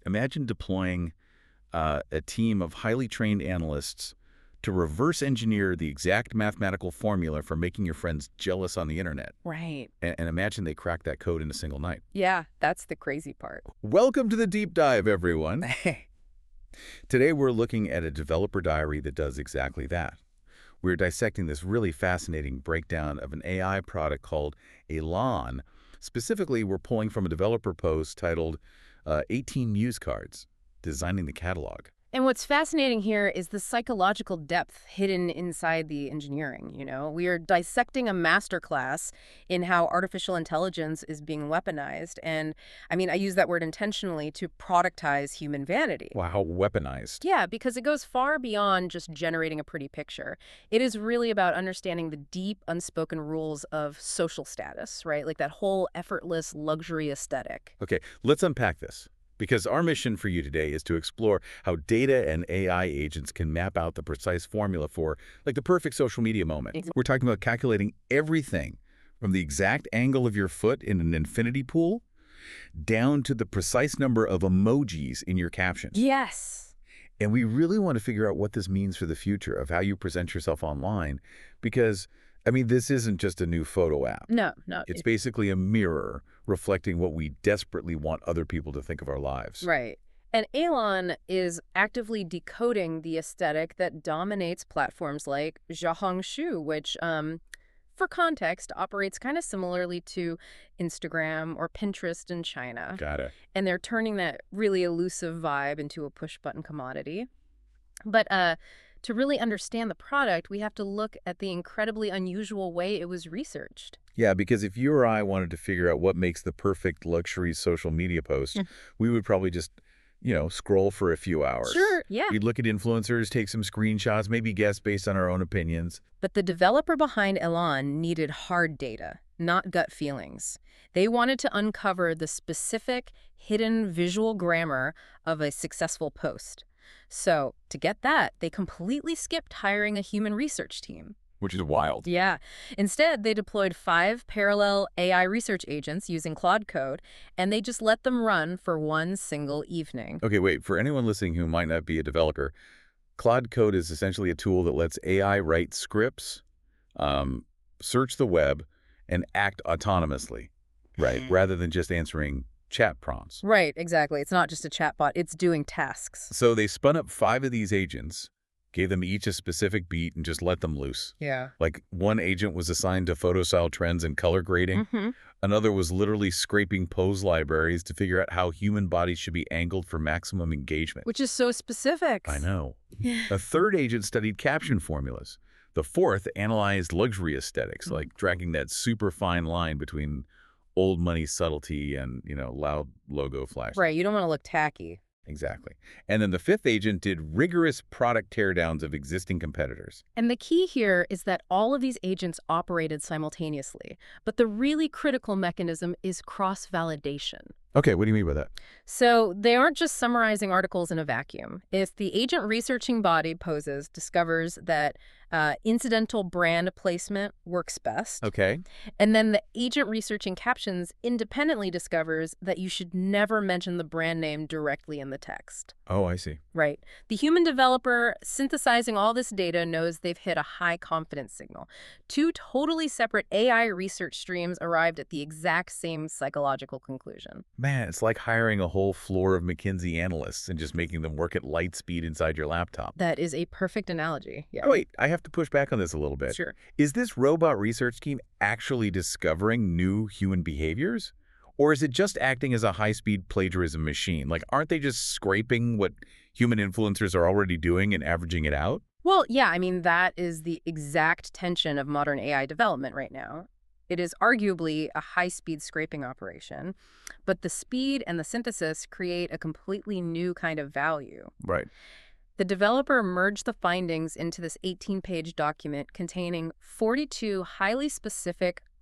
Imagine deploying a team of highly trained analysts to reverse engineer the exact mathematical formula for making your friends jealous on the internet. Right. And imagine they cracked that code in a single night. Yeah, that's the crazy part. Welcome to the deep dive, everyone. Today we're looking at a developer diary that does exactly that. We're dissecting this really fascinating breakdown of an AI product called Elan. Specifically, we're pulling from a developer post titled 18 Muse Cards, Designing the Catalog. And what's fascinating here is the psychological depth hidden inside the engineering, We are dissecting a masterclass in how artificial intelligence is being weaponized. And I use that word intentionally to productize human vanity. Wow, weaponized. Yeah, because it goes far beyond just generating a pretty picture. It is really about understanding the deep, unspoken rules of social status, right? Like that whole effortless luxury aesthetic. Okay, let's unpack this. Because our mission for you today is to explore how data and AI agents can map out the precise formula for, like, the perfect social media moment. Exactly. We're talking about calculating everything from the exact angle of your foot in an infinity pool down to the precise number of emojis in your captions. Yes. And we really want to figure out what this means for the future of how you present yourself online because, this isn't just a new photo app. No. It's basically a mirror reflecting what we desperately want other people to think of our lives. Right. And Elan is actively decoding the aesthetic that dominates platforms like Xiaohongshu, which, for context, operates kind of similarly to Instagram or Pinterest in China. Got it. And they're turning that really elusive vibe into a push-button commodity. But to really understand the product, we have to look at the incredibly unusual way it was researched. Yeah, because if you or I wanted to figure out what makes the perfect luxury social media post, we would probably just, scroll for a few hours. Sure, yeah. We'd look at influencers, take some screenshots, maybe guess based on our own opinions. But the developer behind Elan needed hard data, not gut feelings. They wanted to uncover the specific, hidden visual grammar of a successful post. So, to get that, they completely skipped hiring a human research team. Which is wild. Yeah. Instead, they deployed 5 parallel AI research agents using Claude Code, and they just let them run for one single evening. Okay, wait. For anyone listening who might not be a developer, Claude Code is essentially a tool that lets AI write scripts, search the web, and act autonomously, right? Rather than just answering chat prompts. Right, exactly. It's not just a chatbot. It's doing tasks. So they spun up 5 of these agents, gave them each a specific beat, and just let them loose. Yeah. Like, one agent was assigned to photo style trends and color grading. Another was literally scraping pose libraries to figure out how human bodies should be angled for maximum engagement. Which is so specific. I know. A third agent studied caption formulas. The fourth analyzed luxury aesthetics, like tracking that super fine line between old money subtlety and, loud logo flash. Right, you don't want to look tacky. Exactly. And then the fifth agent did rigorous product teardowns of existing competitors. And the key here is that all of these agents operated simultaneously. But the really critical mechanism is cross-validation. Okay, what do you mean by that? So they aren't just summarizing articles in a vacuum. If the agent researching body poses discovers that incidental brand placement works best, Okay. and then the agent researching captions independently discovers that you should never mention the brand name directly in the text. Oh, I see. Right. The human developer synthesizing all this data knows they've hit a high confidence signal. 2 totally separate AI research streams arrived at the exact same psychological conclusion. Man, it's like hiring a whole floor of McKinsey analysts and just making them work at light speed inside your laptop. That is a perfect analogy. Yeah. Oh, wait, I have to push back on this a little bit. Sure. Is this robot research team actually discovering new human behaviors? Or is it just acting as a high-speed plagiarism machine? Like, aren't they just scraping what human influencers are already doing and averaging it out? Well, yeah, that is the exact tension of modern AI development right now. It is arguably a high-speed scraping operation, but the speed and the synthesis create a completely new kind of value. Right. The developer merged the findings into this 18-page document containing 42 highly specific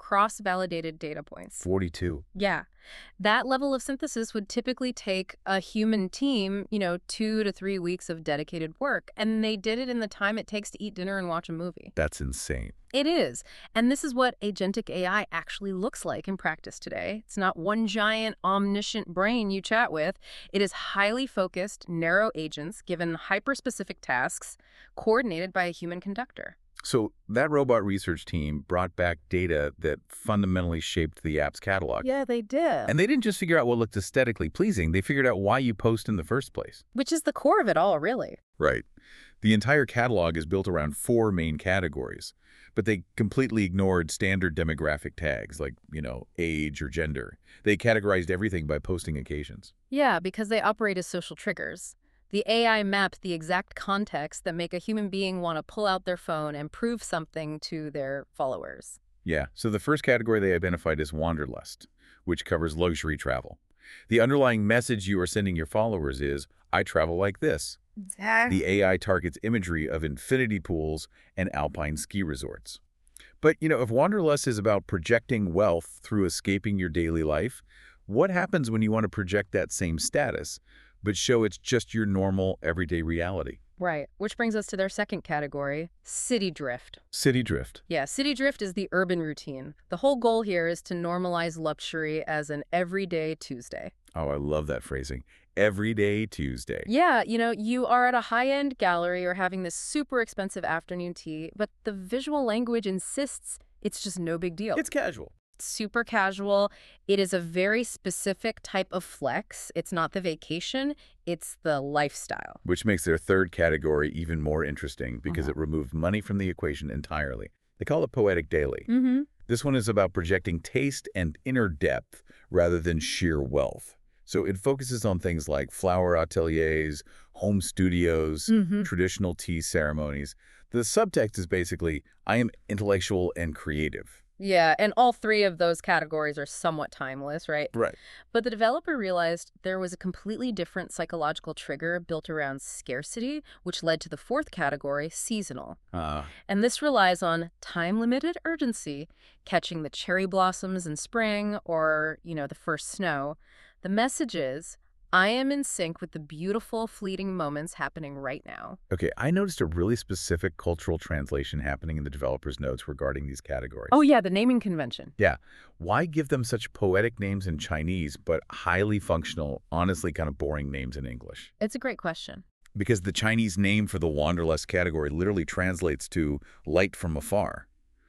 cross-validated data points. 42. Yeah. That level of synthesis would typically take a human team, 2 to 3 weeks of dedicated work, and they did it in the time it takes to eat dinner and watch a movie. That's insane. It is. And this is what agentic AI actually looks like in practice today. It's not one giant omniscient brain you chat with. It is highly focused, narrow agents given hyper-specific tasks coordinated by a human conductor. So that robot research team brought back data that fundamentally shaped the app's catalog. Yeah, they did. And they didn't just figure out what looked aesthetically pleasing, they figured out why you post in the first place. Which is the core of it all, really. Right. The entire catalog is built around 4 main categories, but they completely ignored standard demographic tags like, age or gender. They categorized everything by posting occasions. Yeah, because they operate as social triggers. The AI mapped the exact context that make a human being want to pull out their phone and prove something to their followers. Yeah, so the first category they identified is wanderlust, which covers luxury travel. The underlying message you are sending your followers is, I travel like this. The AI targets imagery of infinity pools and alpine ski resorts. But, if wanderlust is about projecting wealth through escaping your daily life, what happens when you want to project that same status, but show it's just your normal, everyday reality? Right, which brings us to their second category, city drift. City drift. Yeah, city drift is the urban routine. The whole goal here is to normalize luxury as an everyday Tuesday. Oh, I love that phrasing. Everyday Tuesday. Yeah, you are at a high-end gallery or having this super expensive afternoon tea, but the visual language insists it's just no big deal. It's casual. Super casual. It is a very specific type of flex. It's not the vacation, it's the lifestyle. Which makes their third category even more interesting because it removed money from the equation entirely. They call it poetic daily. This one is about projecting taste and inner depth rather than sheer wealth. So it focuses on things like flower ateliers, home studios, traditional tea ceremonies. The subtext is basically, I am intellectual and creative. Yeah, and all 3 of those categories are somewhat timeless, right? Right. But the developer realized there was a completely different psychological trigger built around scarcity, which led to the 4th category, seasonal. And this relies on time-limited urgency, catching the cherry blossoms in spring or, the first snow. The message is, I am in sync with the beautiful, fleeting moments happening right now. Okay, I noticed a really specific cultural translation happening in the developer's notes regarding these categories. Oh yeah, the naming convention. Yeah. Why give them such poetic names in Chinese, but highly functional, honestly kind of boring names in English? It's a great question. Because the Chinese name for the wanderlust category literally translates to light from afar.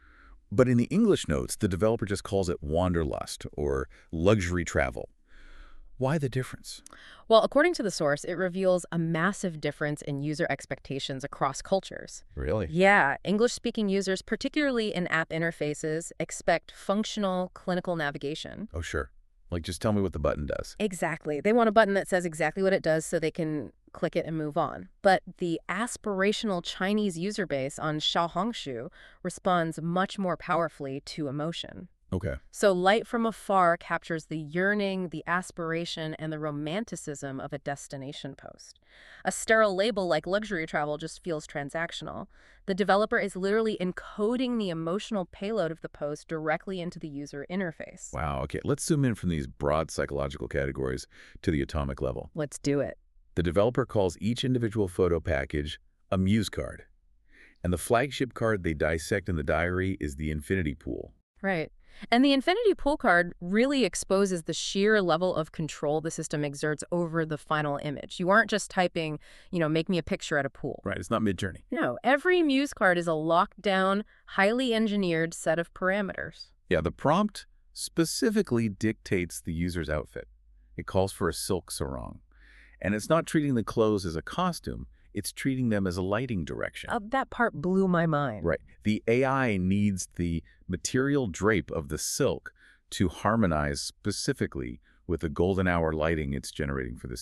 But in the English notes, the developer just calls it wanderlust or luxury travel. Why the difference? Well, according to the source, it reveals a massive difference in user expectations across cultures. Really? Yeah, English-speaking users, particularly in app interfaces, expect functional clinical navigation. Oh, sure. Like, just tell me what the button does. Exactly. They want a button that says exactly what it does so they can click it and move on. But the aspirational Chinese user base on Xiaohongshu responds much more powerfully to emotion. Okay. So light from afar captures the yearning, the aspiration, and the romanticism of a destination post. A sterile label like luxury travel just feels transactional. The developer is literally encoding the emotional payload of the post directly into the user interface. Wow. Okay, let's zoom in from these broad psychological categories to the atomic level. Let's do it. The developer calls each individual photo package a muse card. And the flagship card they dissect in the diary is the infinity pool. Right. And the infinity pool card really exposes the sheer level of control the system exerts over the final image. You aren't just typing, make me a picture at a pool. Right, it's not Midjourney. No, every Muse card is a locked down, highly engineered set of parameters. Yeah, the prompt specifically dictates the user's outfit. It calls for a silk sarong. And it's not treating the clothes as a costume. It's treating them as a lighting direction. That part blew my mind. Right. The AI needs the material drape of the silk to harmonize specifically with the golden hour lighting it's generating for the scene.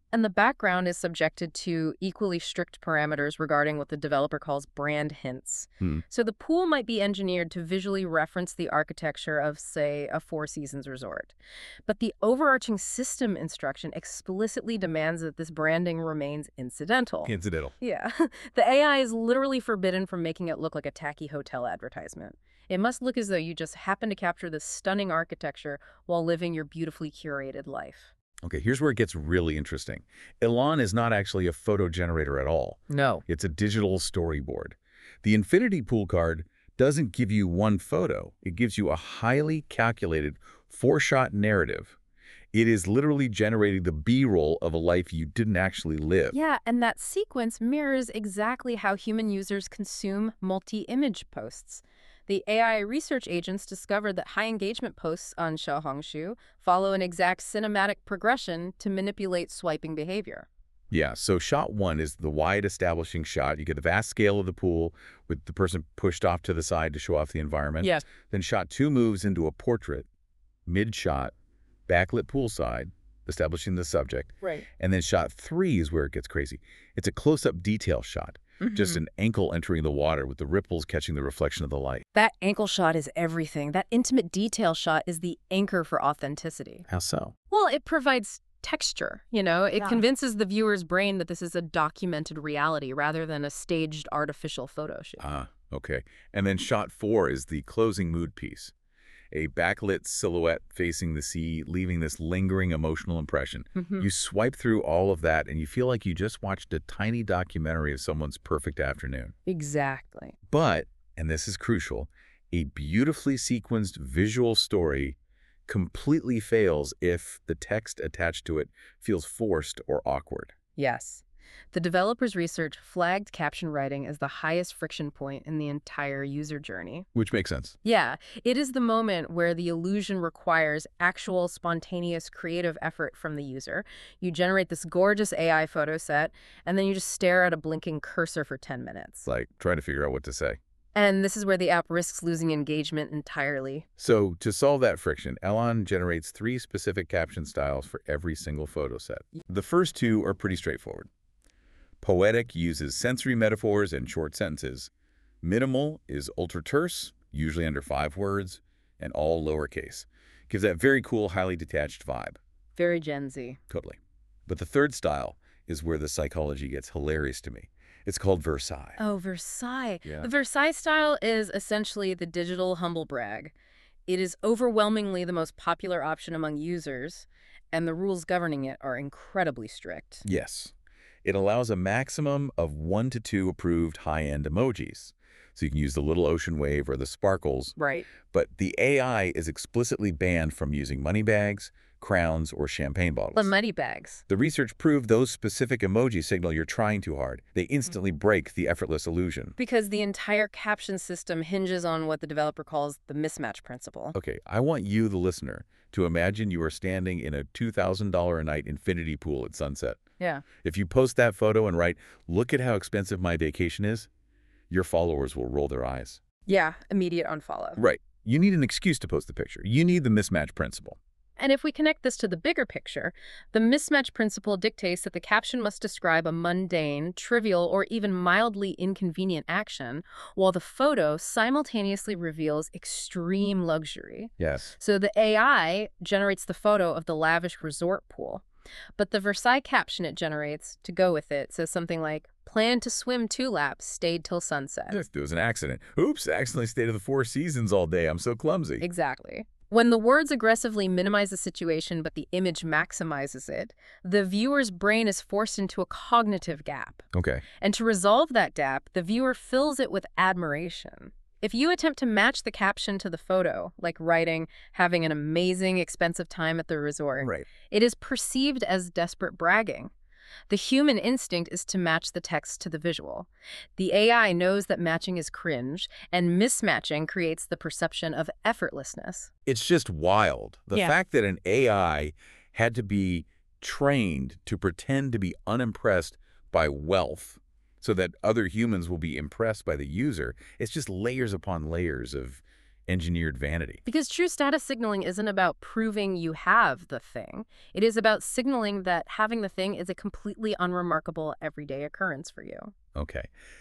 And the background is subjected to equally strict parameters regarding what the developer calls brand hints. Hmm. So the pool might be engineered to visually reference the architecture of, say, a Four Seasons resort. But the overarching system instruction explicitly demands that this branding remains incidental. Incidental. Yeah. The AI is literally forbidden from making it look like a tacky hotel advertisement. It must look as though you just happen to capture this stunning architecture while living your beautifully curated life. Okay, here's where it gets really interesting. Elan is not actually a photo generator at all. No. It's a digital storyboard. The Infinity Pool card doesn't give you one photo. It gives you a highly calculated four-shot narrative. It is literally generating the B-roll of a life you didn't actually live. Yeah, and that sequence mirrors exactly how human users consume multi-image posts. The AI research agents discovered that high engagement posts on Xiaohongshu follow an exact cinematic progression to manipulate swiping behavior. Yeah, so shot one is the wide establishing shot. You get the vast scale of the pool with the person pushed off to the side to show off the environment. Yes. Then shot two moves into a portrait, mid-shot, backlit poolside, establishing the subject. Right. And then shot three is where it gets crazy. It's a close-up detail shot, just an ankle entering the water with the ripples catching the reflection of the light. That ankle shot is everything. That intimate detail shot is the anchor for authenticity. How so? Well, it provides texture, you know? It Yeah. convinces the viewer's brain that this is a documented reality rather than a staged artificial photo shoot. Ah, okay. And then shot four is the closing mood piece. A backlit silhouette facing the sea, leaving this lingering emotional impression. You swipe through all of that and you feel like you just watched a tiny documentary of someone's perfect afternoon. Exactly. But, and this is crucial, a beautifully sequenced visual story completely fails if the text attached to it feels forced or awkward. Yes. The developers' research flagged caption writing as the highest friction point in the entire user journey. Which makes sense. Yeah, it is the moment where the illusion requires actual spontaneous creative effort from the user. You generate this gorgeous AI photo set, and then you just stare at a blinking cursor for 10 minutes. It's like trying to figure out what to say. And this is where the app risks losing engagement entirely. So to solve that friction, Elan generates three specific caption styles for every single photo set. The first two are pretty straightforward. Poetic uses sensory metaphors and short sentences. Minimal is ultra terse, usually under 5 words, and all lowercase. Gives that very cool, highly detached vibe. Very Gen Z. Totally. But the third style is where the psychology gets hilarious to me. It's called Versailles. Oh, Versailles. Yeah. The Versailles style is essentially the digital humble brag. It is overwhelmingly the most popular option among users, and the rules governing it are incredibly strict. Yes. It allows a maximum of 1 to 2 approved high-end emojis. So you can use the little ocean wave or the sparkles, Right. but the AI is explicitly banned from using money bags, crowns, or champagne bottles. The money bags. The research proved those specific emojis signal you're trying too hard. They instantly break the effortless illusion. Because the entire caption system hinges on what the developer calls the mismatch principle. Okay, I want you, the listener, to imagine you are standing in a $2,000 a night infinity pool at sunset. Yeah. If you post that photo and write, "Look at how expensive my vacation is," your followers will roll their eyes. Yeah, immediate unfollow. Right. You need an excuse to post the picture. You need the mismatch principle. And if we connect this to the bigger picture, the mismatch principle dictates that the caption must describe a mundane, trivial, or even mildly inconvenient action, while the photo simultaneously reveals extreme luxury. Yes. So the AI generates the photo of the lavish resort pool, but the Versailles caption it generates to go with it says something like, "Planned to swim 2 laps, stayed till sunset." There was an accident. Oops, I accidentally stayed at the Four Seasons all day. I'm so clumsy. Exactly. When the words aggressively minimize the situation but the image maximizes it, the viewer's brain is forced into a cognitive gap. Okay. And to resolve that gap, the viewer fills it with admiration. If you attempt to match the caption to the photo, like writing, "having an amazing, expensive time at the resort," Right. it is perceived as desperate bragging. The human instinct is to match the text to the visual. The AI knows that matching is cringe, and mismatching creates the perception of effortlessness. It's just wild. The Yeah. fact that an AI had to be trained to pretend to be unimpressed by wealth so that other humans will be impressed by the user, it's just layers upon layers of engineered vanity. Because true status signaling isn't about proving you have the thing. It is about signaling that having the thing is a completely unremarkable everyday occurrence for you. Okay.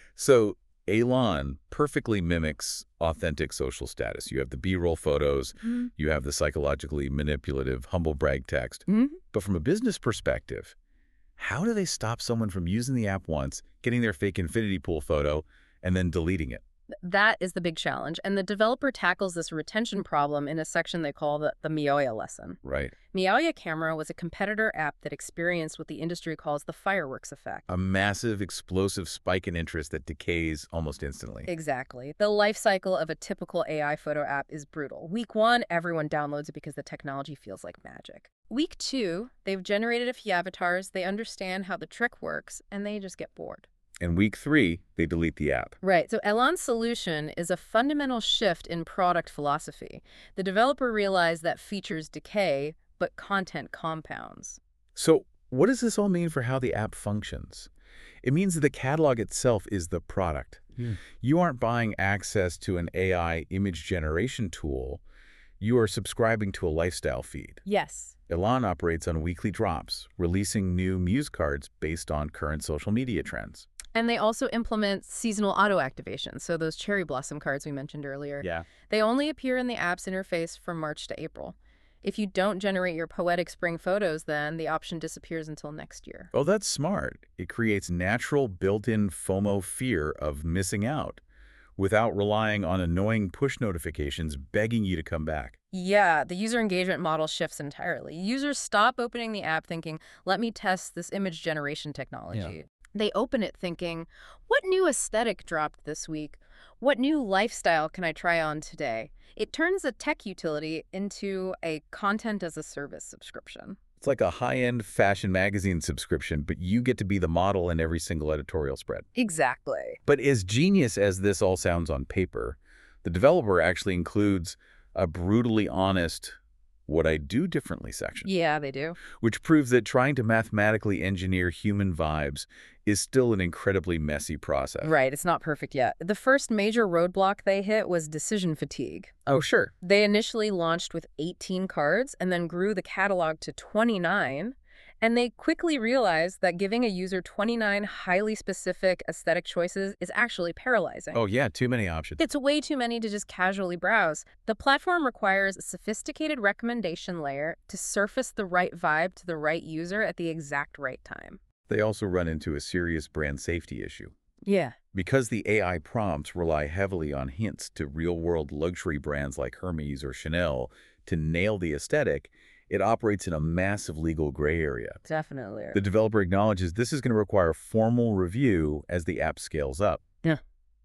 So Elon perfectly mimics authentic social status. You have the B-roll photos, you have the psychologically manipulative humble brag text. But from a business perspective, how do they stop someone from using the app once, getting their fake infinity pool photo, and then deleting it? That is the big challenge, and the developer tackles this retention problem in a section they call the Mioya lesson. Right. Mioya Camera was a competitor app that experienced what the industry calls the fireworks effect. A massive, explosive spike in interest that decays almost instantly. Exactly. The life cycle of a typical AI photo app is brutal. Week 1, everyone downloads it because the technology feels like magic. Week 2, they've generated a few avatars, they understand how the trick works, and they just get bored. And week 3, they delete the app. Right. So Elon's solution is a fundamental shift in product philosophy. The developer realized that features decay, but content compounds. So what does this all mean for how the app functions? It means that the catalog itself is the product. You aren't buying access to an AI image generation tool. You are subscribing to a lifestyle feed. Yes. Elon operates on weekly drops, releasing new Muse cards based on current social media trends. And they also implement seasonal auto activation, so those cherry blossom cards we mentioned earlier. Yeah. They only appear in the app's interface from March to April. If you don't generate your poetic spring photos, then the option disappears until next year. Oh, that's smart. It creates natural built-in FOMO fear of missing out without relying on annoying push notifications begging you to come back. Yeah, the user engagement model shifts entirely. Users stop opening the app thinking, let me test this image generation technology. They open it thinking, what new aesthetic dropped this week? What new lifestyle can I try on today? It turns a tech utility into a content-as-a-service subscription. It's like a high-end fashion magazine subscription, but you get to be the model in every single editorial spread. Exactly. But as genius as this all sounds on paper, the developer actually includes a brutally honest what I do differently section. Yeah, they do. Which proves that trying to mathematically engineer human vibes is still an incredibly messy process. Right, it's not perfect yet. The first major roadblock they hit was decision fatigue. Oh, sure. They initially launched with 18 cards and then grew the catalog to 29. And they quickly realized that giving a user 29 highly specific aesthetic choices is actually paralyzing. Oh, yeah, too many options. It's way too many to just casually browse. The platform requires a sophisticated recommendation layer to surface the right vibe to the right user at the exact right time. They also run into a serious brand safety issue. Yeah. Because the AI prompts rely heavily on hints to real-world luxury brands like Hermes or Chanel to nail the aesthetic, it operates in a massive legal gray area. Definitely. The developer acknowledges this is going to require formal review as the app scales up. Yeah.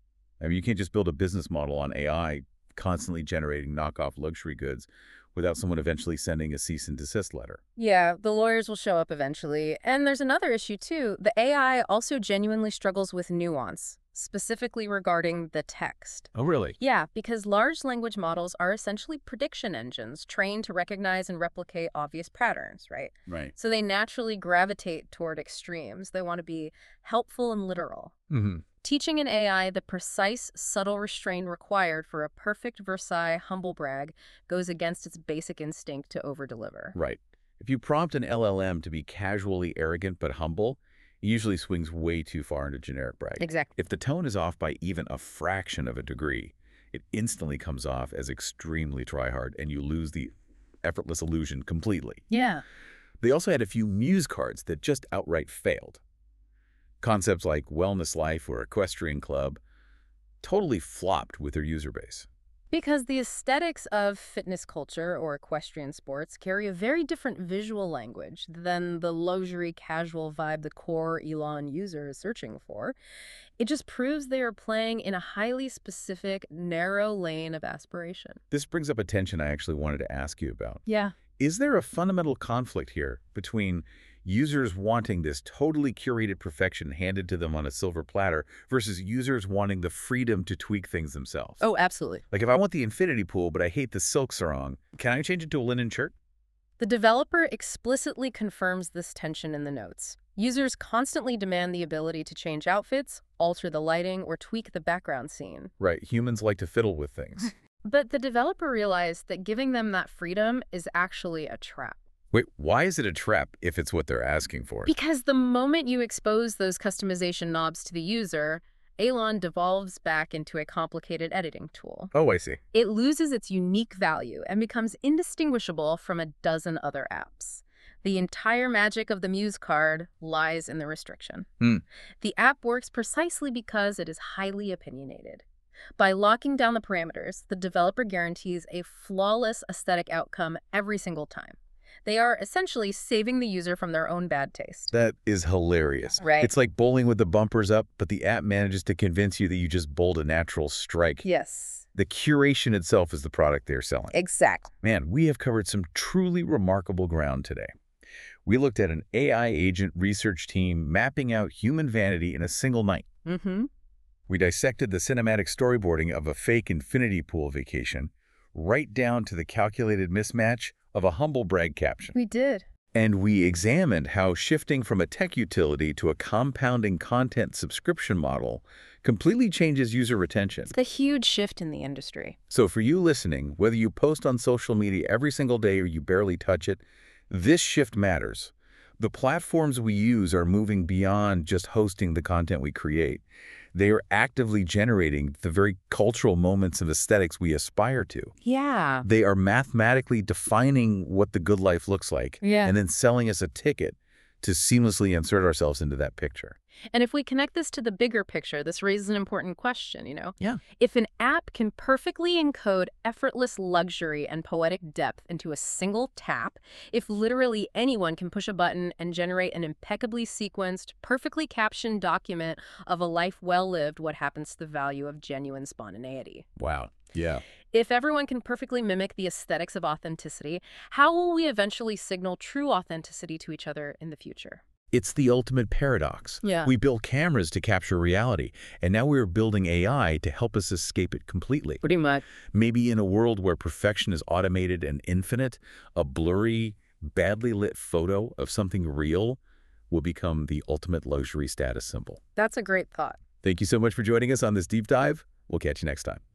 I mean, you can't just build a business model on AI constantly generating knockoff luxury goods without someone eventually sending a cease and desist letter. Yeah, the lawyers will show up eventually. And there's another issue, too. The AI also genuinely struggles with nuance, specifically regarding the text. Oh, really? Yeah, because large language models are essentially prediction engines trained to recognize and replicate obvious patterns, right? Right. So they naturally gravitate toward extremes. They want to be helpful and literal. Teaching an AI the precise, subtle restraint required for a perfect Versailles humble brag goes against its basic instinct to overdeliver. Right. If you prompt an LLM to be casually arrogant but humble, it usually swings way too far into generic brag. Exactly. If the tone is off by even a fraction of a degree, it instantly comes off as extremely try-hard, and you lose the effortless illusion completely. Yeah. They also had a few Muse cards that just outright failed. Concepts like Wellness Life or Equestrian Club totally flopped with their user base. Because the aesthetics of fitness culture or equestrian sports carry a very different visual language than the luxury casual vibe the core Elon user is searching for. It just proves they are playing in a highly specific, narrow lane of aspiration. This brings up a tension I actually wanted to ask you about. Yeah. Is there a fundamental conflict here between users wanting this totally curated perfection handed to them on a silver platter versus users wanting the freedom to tweak things themselves? Oh, absolutely. Like if I want the infinity pool, but I hate the silk sarong, can I change it to a linen shirt? The developer explicitly confirms this tension in the notes. Users constantly demand the ability to change outfits, alter the lighting, or tweak the background scene. Right. Humans like to fiddle with things. But the developer realized that giving them that freedom is actually a trap. Wait, why is it a trap if it's what they're asking for? Because the moment you expose those customization knobs to the user, Elon devolves back into a complicated editing tool. Oh, I see. It loses its unique value and becomes indistinguishable from a dozen other apps. The entire magic of the Muse card lies in the restriction. The app works precisely because it is highly opinionated. By locking down the parameters, the developer guarantees a flawless aesthetic outcome every single time. They are essentially saving the user from their own bad taste. That is hilarious. Right. It's like bowling with the bumpers up, but the app manages to convince you that you just bowled a natural strike. Yes, The curation itself is the product they're selling. exactly. Man, we have covered some truly remarkable ground today. We looked at an AI agent research team mapping out human vanity in a single night. We dissected the cinematic storyboarding of a fake infinity pool vacation, right down to the calculated mismatch of a humble brag caption. We did. And we examined how shifting from a tech utility to a compounding content subscription model completely changes user retention. It's a huge shift in the industry. So for you listening, whether you post on social media every single day or you barely touch it, this shift matters. The platforms we use are moving beyond just hosting the content we create. They are actively generating the very cultural moments of aesthetics we aspire to. Yeah. They are mathematically defining what the good life looks like and then selling us a ticket to seamlessly insert ourselves into that picture. And if we connect this to the bigger picture, this raises an important question, Yeah. If an app can perfectly encode effortless luxury and poetic depth into a single tap, if literally anyone can push a button and generate an impeccably sequenced, perfectly captioned document of a life well lived, what happens to the value of genuine spontaneity? Wow. Yeah. If everyone can perfectly mimic the aesthetics of authenticity, how will we eventually signal true authenticity to each other in the future? It's the ultimate paradox. Yeah. We built cameras to capture reality, and now we're building AI to help us escape it completely. Pretty much. Maybe in a world where perfection is automated and infinite, a blurry, badly lit photo of something real will become the ultimate luxury status symbol. That's a great thought. Thank you so much for joining us on this deep dive. We'll catch you next time.